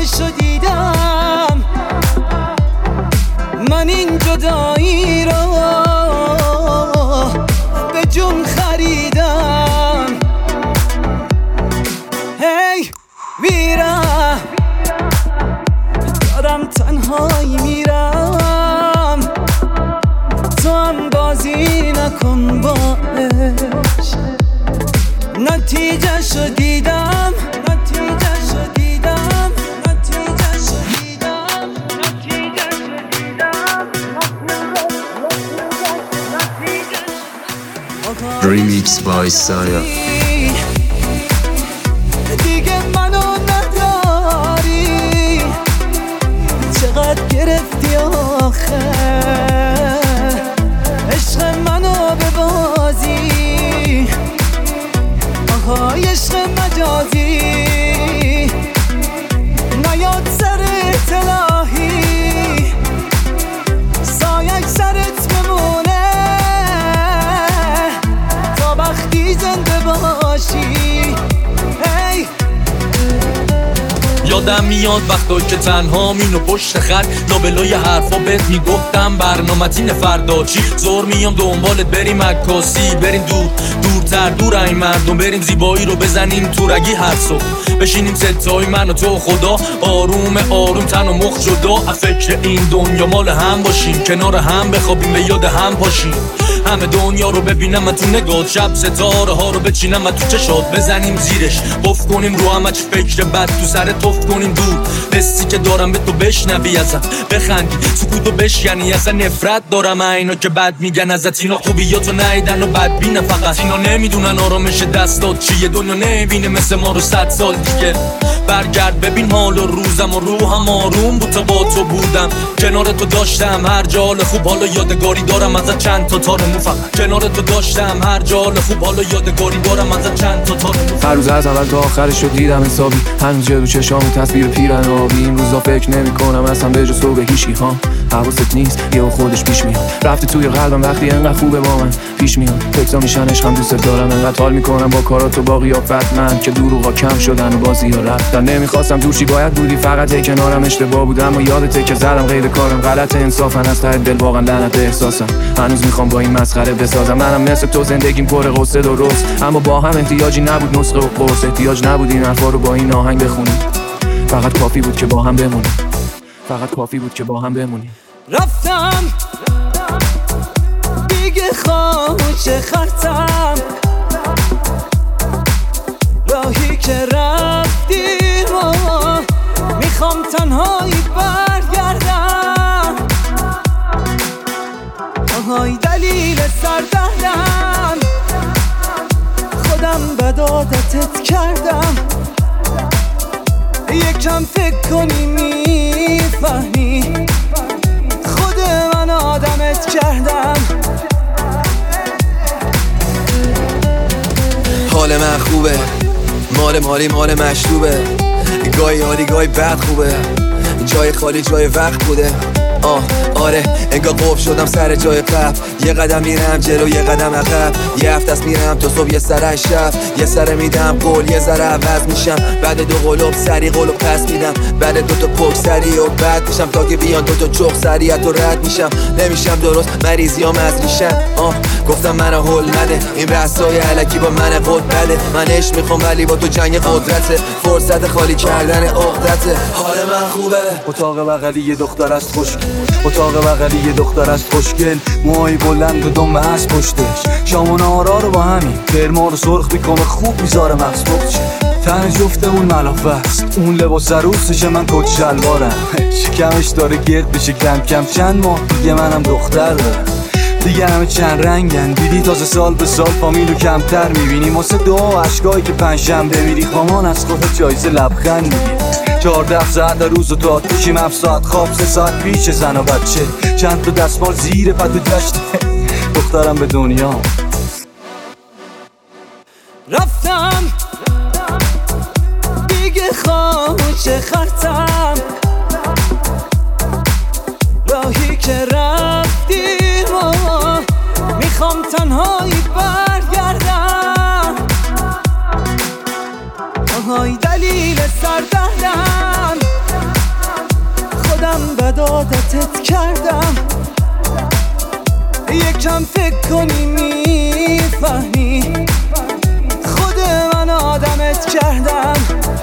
خوشو دیدم، من این جدایی رو به جون خریدم. هی میرم دارم تنهایی میرم، تو هم بازی نکن باش. نتیجه شو دیدم، نتیجه شو دیدم، نتیجه شو دیدم، نتیجه شو دیدم، نتیجه. Remix by Saya. دیگه منو نداری، چقدر گرفتی آخه عشق منو به بازی، آهای عشق مجازی. نیاد سرت الهی، سایه سرت بمونه تا وقتی زنده باشی. hey. یادم میاد وقتا که تنها مینو پشت خط لابلای حرفا بهت میگفتم برنامتین فردا چی. زور میام دنبالت بریم عکاسی، بریم دورتر دور این مردم، بریم زیبایی رو بزنیم تو رگی هر صبح، بشینیم ستای من و تو خدا آروم آروم تن و مخ جدا، فکر این دنیا مال هم باشیم، کنار هم بخوابیم به یاد هم پاشیم. همه دنیا رو ببینم من تو نگات، شب ستاره ها رو بچینم من تو چشات، بزنیم زیرش پف کنیم رو همه چی فکر بد تو سر توف کنیم دور، حسی که دارم به تو بشنوی ازم بخندی، سکوتو بشکنی اصلا نفرت دارم اینا که بد میگن ازت، اینا خوبیاتو نیدن و بد بینه فقط، اینا نمیدونن آرامش دستات چیه، دنیا نمیبینه مثل ما رو 100 سال دیگه. برگرد ببین حال و روزم و روحم آروم بود تا با تو بودم، کنار تو داشتم هر جا حال خوب، حالا یادگاری دارم ازت چند تا تار مو، فقط کنار تو داشتم هر جا حال خوب، حالا یادگاری دارم ازت چند تا تار مو. هر روز از اول تا آخرش رو دیدم حسابی، هنوز جلو چشام تصویر پیرن آبی، این روزا فکر نمی کنم اصلا به جز تو به هیچکی ها، حواست نیست یهو خودش پیش میاد، رفته توی قلبم وقتی انقدر خوبه با من پیش میاد، فکرا میشن عشقم دوست دارم، انقدر حال میکنم با کارات و با قیافت من که دروغا کم شدن و بازی‌ها رفتن، نمیخواستم دور چی باید بودی فقط هی کنارم، اشتباه بودم اما یادته که زدم غیر کارم، غلط انصافا از ته دل واقعا لعنت احساسم، هنوز میخوام با این مسخره بسازم، منم مثل تو زندگیم پر غصه و رس، اما با هم احتیاجی نبود نسخه و قرص، احتیاج نبود این حرفا رو با این آهنگ بخونیم، فقط کافی بود که با هم بمونیم، فقط کافی بود که با هم بمونیم. رفتم دیگه خاموش خرتم، راهی که رفتیم و میخوام تنهایی برگردم، آهای دلیل سردهدم خودم بد عادتت کردم، یکم فکر کنی میفهمی خود من آدمت کردم. حال من خوبه، مال مشروبه، گاهی حالی گاهی بد خوبه، جای خالی جای وقت بوده، آره انگار قفل شدم سر جای قبل، یه قدم میرم جلو یه قدم عقب، یه هفته‌ست میرم تا صبح یه سر شب، یه سر میدم قول یه ذره عوض میشم، بعد دو قلوب سری قلوب پس میدم، بعد دو تا پک سری و بعد میشم تا که بیان دو تا چخ سریعت و رد میشم، نمیشم درست مریضیام از ریشم، گفتم منو هول نده این بحثای الکی با من قد بده، من عشق میخوام ولی با تو جنگ قدرته، فرصت خالی کردن عقدته. حال من خوبه، اتاق بغلی یه دختر است خوشگل، اتاق بغلی یه دختر است خوشگل، موهای بلند و دم از پشتش، شام و نهارا رو با همین کرما رو سرخ میکنه خوب میذاره مغز بخشه، تن جفتمون ملافه است، اون لباس عروسشه من کت شلوارم، شکمش داره گرد بشه کم کم، چند ماه دیگه منم دختر دارم، دیگه همه چند رنگن، دیدی تازه سال به سال فامیلو کمتر میبینی، واسه دعا اشکایی که پنجشنبه میری خوامان از خودت جایزه لبخند میگیری، 14 ساعت روز و تا توشیم 7 ساعت خواب 3 ساعت پیش زن و بچه، چند تا دستمال زیر پتو داشته دخترم به دنیا. رفتم دیگه خاموش خرتم، راهی که رفتیم و میخوام تنهایی برگردم، آهای دلیل سردهدم خودم بد عادتت کردم، یکم فکر کنی میفهمی خود من آدمت کردم.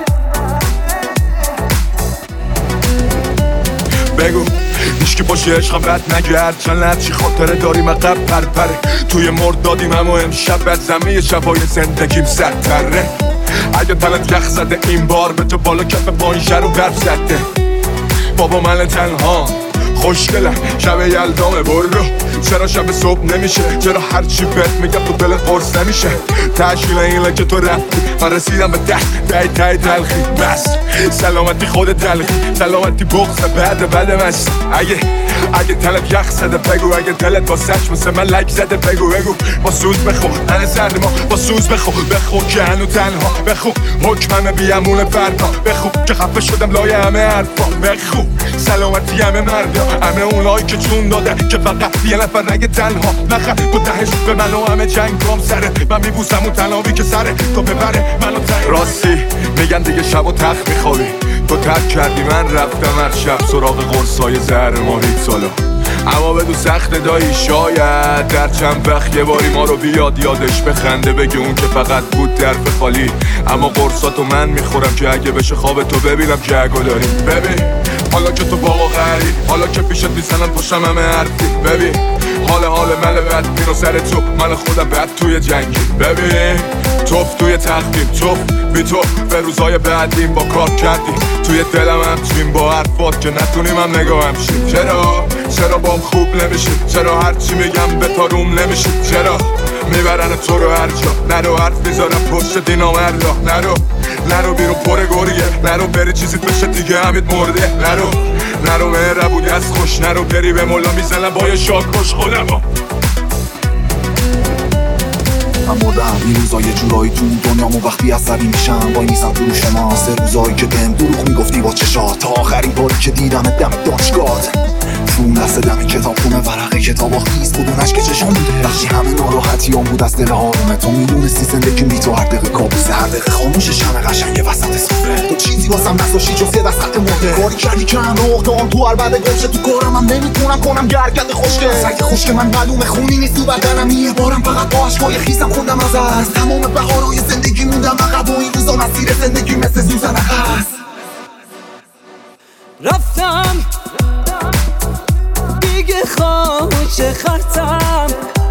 بگو هیچکی باشه عشقم بد نگرد، چند هرچی خاطره داریم عقب پرپره. توی مردادیم اما امشب بد زمین شبای زندگیم سرتره. اگه تنت یخ زده این بار به تو بالا کف پایین رو برف زده. بابا من تنها خوشگلم شب یلدام برو، چرا شب صبح نمیشه؟ چرا هرچی بهت میگم تو دلت قرص نمیشه؟ تشکیل اینه که تو رفتی من رسیدم به ته تلخی. بس سلامتی خود تلخی، سلامتی بغض بعد مست. اگه تلت یخ زده بگو، اگه دلت با سچ مثل من لک زده بگو با سوز بخو من زرد ما با سوز بخو که هنو تنها بخو حکمم بیامون فردا بخو که خفه شدم لای همه حرفا بخو سلامتی همه مردا همه اونایی که چون داده که فقط یه نفر نگه تنها نخر تو دهش به من و همه جنگام سره. من میبوسم اون تنابی که سره تو ببره منو راستی میگن دیگه شب و تخت میخوابی، تو ترک کردی من رفتم هر شب سراغ قرصای زهر ماهی سالا. اما بدو سخت دایی شاید در چند وقت یه باری ما رو بیاد یادش بخنده بگه اون که فقط بود درف خالی. اما قرصاتو من میخورم که اگه بشه خواب تو ببینم که اگه داری. ببین حالا که تو بابا غری، حالا که پیشت میزنن پشتم همه حرفی. ببین حال مل بد میرو سر تو من خودم بد توی جنگی. ببین توف توی تختیم توف بی تو به روزای بعدیم با کار کردی توی دلم هم تویم با حرفات که نتونیم هم نگاهم شیم. چرا بام خوب نمیشی؟ چرا هرچی میگم به تاروم نمیشی؟ چرا میبرن تو رو هر جا؟ نرو حرف میذارم پشت دینامردا، نرو بیرون پر گریه، نرو بری چیزیت بشه دیگه همید مرده. نرو مهربونی از خوش، نرو بری به مولا میزنم با یه شاک کش خودمو. من مردم این روزا یه جورایی تو دنیامو وقتی عصبی میشم وای میسم تو روش ما. سه روزایی که بهم دروغ میگفتی با چشات تا آخرین باری که دیدم دم دانشگاهت تو اون دست دم کتاب خونه ورقه کتاب خیز بودونش که چشم بوده. وقتی همه ناراحتیام بود از دل آرومه تو میدونستی زندگی بی تو هر دقیقه کابوسه، هر دقیقه خاموش شمع قشنگ وسط سفره. تو چیزی واسم نذاشتی جز یه دست خط مرده. کاری کردی که همه اقدام تو هر بعد گمشه تو کارم هم نمیتونم کنم گرکت خوشگه. سگ خوشگه من معلومه خونی نیست تو بدنم یه بارم فقط با عشقای خیسم خوندم از تمام بهارای زندگی موندم عقب و این روزا مسیر زندگی مثل سوزن هست. رفتم دیگه خاموش خرتم،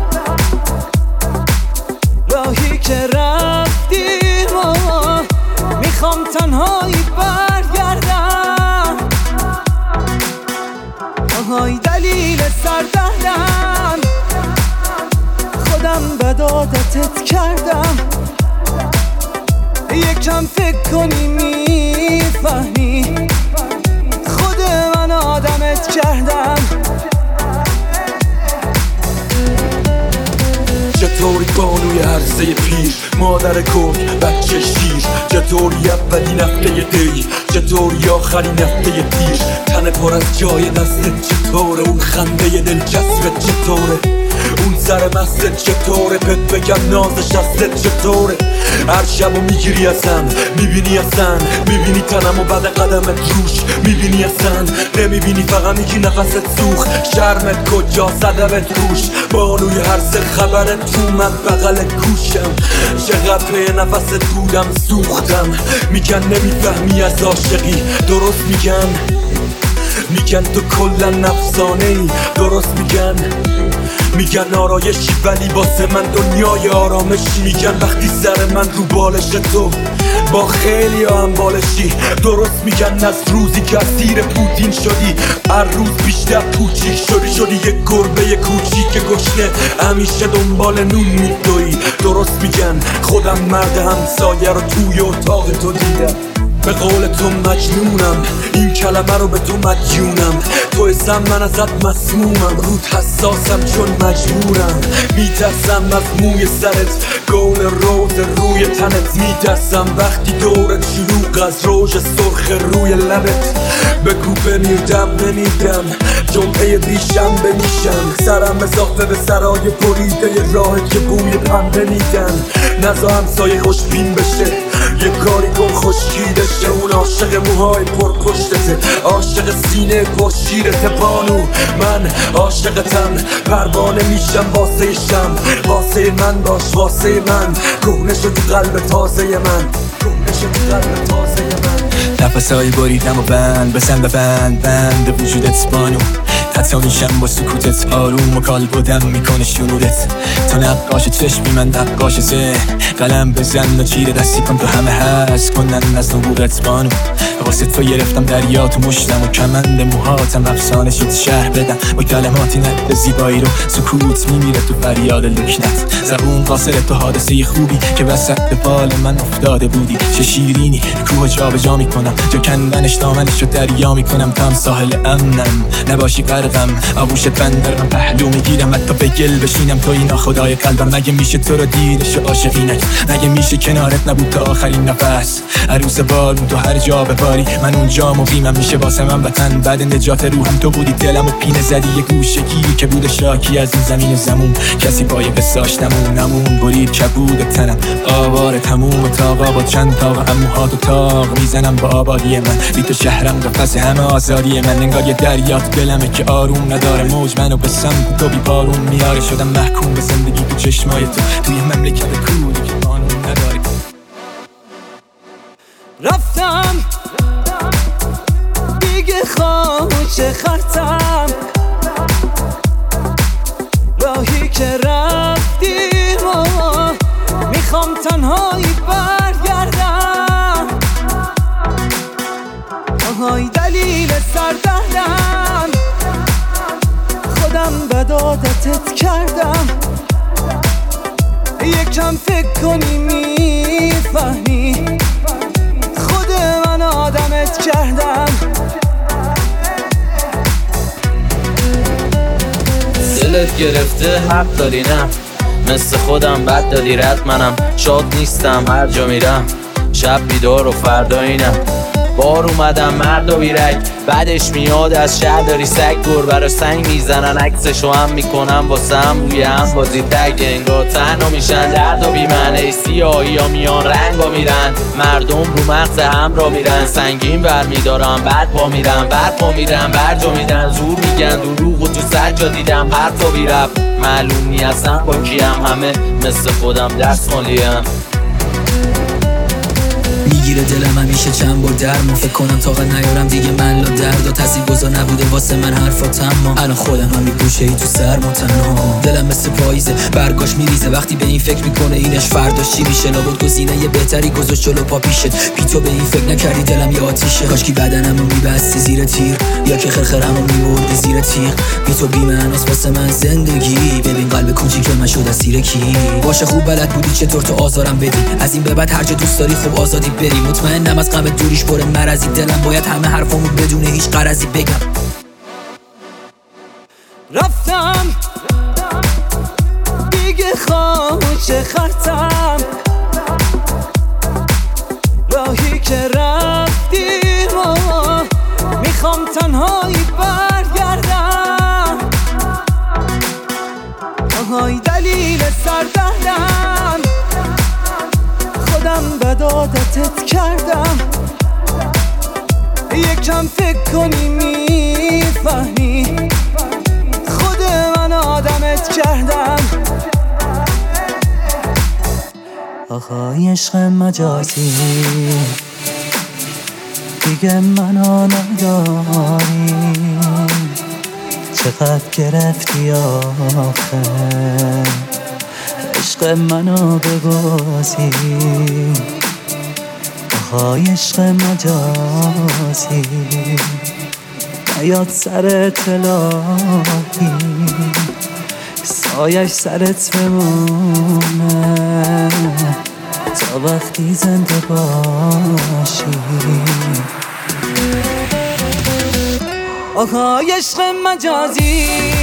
راهی که رفتیم و میخوام تنهایی برگردم. آهای دلیل سردردم خودم بد عادتت کردم، یکم فکر کنی میفهمی خود من آدمت کردم. چطوری بانوی عرصه پیر، مادر کن بچه شیر، چطوری اولین هفته دی، چطوری آخرین هفته تیر، تن پر از جای دستت چطوره، اون خنده دلچسبت چطوره، اون سر مستت چطوره، بهت بگم نازش هستت چطوره. هر شبو میگیری اصلا میبینی اصلا میبینی تنمو بعد قدمت روش میبینی اصلا نمیبینی فقط میگی نفست سوخت شرمت کجا صدمت روش بانوی هر سه خبرت تو من بغل گوشم چقدر به نفست بودم سوختم میگن نمیفهمی از عاشقی درست میگن تو کلا نفسانه ای درست میگن آرایشی ولی واسه من دنیای آرامشی میگن وقتی سر من رو بالش تو با خیلی هم بالشی درست میگن از روزی که اسیر پوتین شدی هر روز بیشتر پوچیک شدی یک گربه کوچیک گشنه همیشه دنبال نون میدوی درست میگن خودم مرد همسایه رو توی اتاق تو دیدم به قول تو مجنونم این کلمه رو به تو مدیونم تو اسم من ازت مسمومم رود حساسم چون مجبورم میترسم از موی سرت گل روز روی تنت میترسم وقتی دورت شلوغ از روژ سرخ روی لبت بگو بمیردم نمیدم جمعه ریشم بمیشم سرم اضافه به سرای بریده راهت که بوی پنبه میدن نزا همسایه خوشبین بشه یه کاری کن خوشگیرشه. اون عاشق موهای پر پشتته، عاشق سینه کشیرته بانو. من عاشقتم، پروانه میشم واسه شم. واسه من باش واسه من، کهنه شد تو قلب تازه من، کهنه شد تو قلب تازه من. نفسایی بریدم و بند بند وجودت بانو. حتی میشم با سکوتت آروم و کال بودم میکنه شنودت. تا نقاش چشمی من نقاش ذهن، قلم بزن و چیره دستی کن تو همه هست کنن از نبوغت بانو. واسه تو گرفتم دریا تو مشتم و کمند موهاتم افسانه شد شهر بدم با کلماتی نقد زیبایی رو. سکوت میمیره تو فریاد لکنت، زبون قاصر تو حادثه خوبی که وسط بال من افتاده بودی. چه شیرینی کوه جا به جا میکنم، جا کندنش دامنش رو دریا میکنم. تا هم ساحل امنم نباشی غرقم، آغوشت بندر من پهلو میگیرم حتی به گل بشینم. تو اینا خدای قلبم، مگه میشه تو رو دیدش و عاشقینت؟ مگه میشه کنارت نبود تا آخرین نفس؟ عروس بارون تو هر جا بباری من اونجا مقیمم. میشه واسه من وطن بعد نجات روحم تو بودی. دلم و پینه زدی یه گوشگی که بود شاکی از این زمین زمون. کسی پای قصاش نمون برید کبود تنم آوار تموم تاقا با چند تاقا اموهات و تاق میزنم با آبادی من. بی تو شهرم قفس همه آزادی من. انگار یه دریات دلمه که آروم نداره، موج منو به سمت تو بی پارون میاره. شدم محکوم به زندگی تو چشمای تو، توی مملکت کوری که قانون نداره. رفتم دیگه خاموش خرتم، راهی که رفتیم و میخوام تنهایی برگردم. آهای دلیل سردردم، خودم بد عادتت کردم. یکم فکر کنی میفهمی خود من آدمت کردم. دلت گرفته حق داری نه، مثل خودم بد دادی رد. منم شاد نیستم هر جا میرم، شب بیدار و فردا اینم. بار اومدم مرد و بیرک، بعدش میاد از شهر داری سگ. دور برا سنگ میزنن عکسشو هم میکنم واسه هم روی هم بازی تگ. انگار تنها میشن درد و بیمنه، سیاهی ها میان رنگ ها میرن. مردم رو مغز هم را میرن، سنگین بر میدارم بعد پا میرم. بعد پا میرم برجا میدن، زور میگن دروغ و تو سجا دیدم حتی بیرب. معلوم نی اصلا با کیم، همه مثل خودم دست مالیم. میگیره دلم همیشه چند بار درمون، فکر کنم طاقت نیارم دیگه من لا درد و تاثیرگذار نبوده واسه من حرفات. اما الان خودم هم میگوشه ای تو سرما تنها. دلم مثل پاییزه برگاش میریزه، وقتی به این فکر میکنه اینش فرداش چی میشه. لابد گزینه یه بهتری گذاشت جلو پا پیشت، بی تو به این فکر نکردی دلم یه آتیشه. کاشکی بدنمو میبستی زیر تیر، یا که خرخرمو میبردی زیر تیغ. بی تو بی معناست واسه من زندگی، ببین قلب کوچیک من شد اسیر کی. باشه خوب بلد بودی چطور تو آزارم بدی، از این به بعد هر جا دوست داری خوب آزادی بری. مطمئنم از غم دوریش پر مرضی، دلم باید همه حرفامو بدون هیچ غرضی بگم. رفتم دیگه خاموش خرتم، راهی که رفتیم و میخوام تنهایی برگردم. آهای دلیل سردردم، خودم بد عادتت کردم. یکم فکر کنی میفهمی خود من آدمت کردم. آخای عشق مجازی دیگه منو نداری، چقدر گرفتی آخه عشق منو ببازی. آهای عشق مجازی نیاد سرت الهی، سایش سرت بمونه تا وقتی زنده باشی. آهای عشق مجازی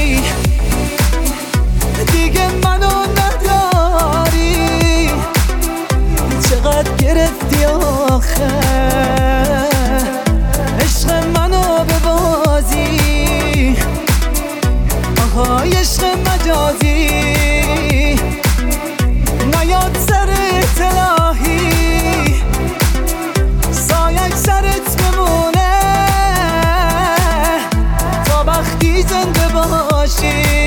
دیگه منو نداری، چقدر گرفتی آخه عشق منو ببازی. آهای عشق مجازی نیاد سرت الهی، زنده باشی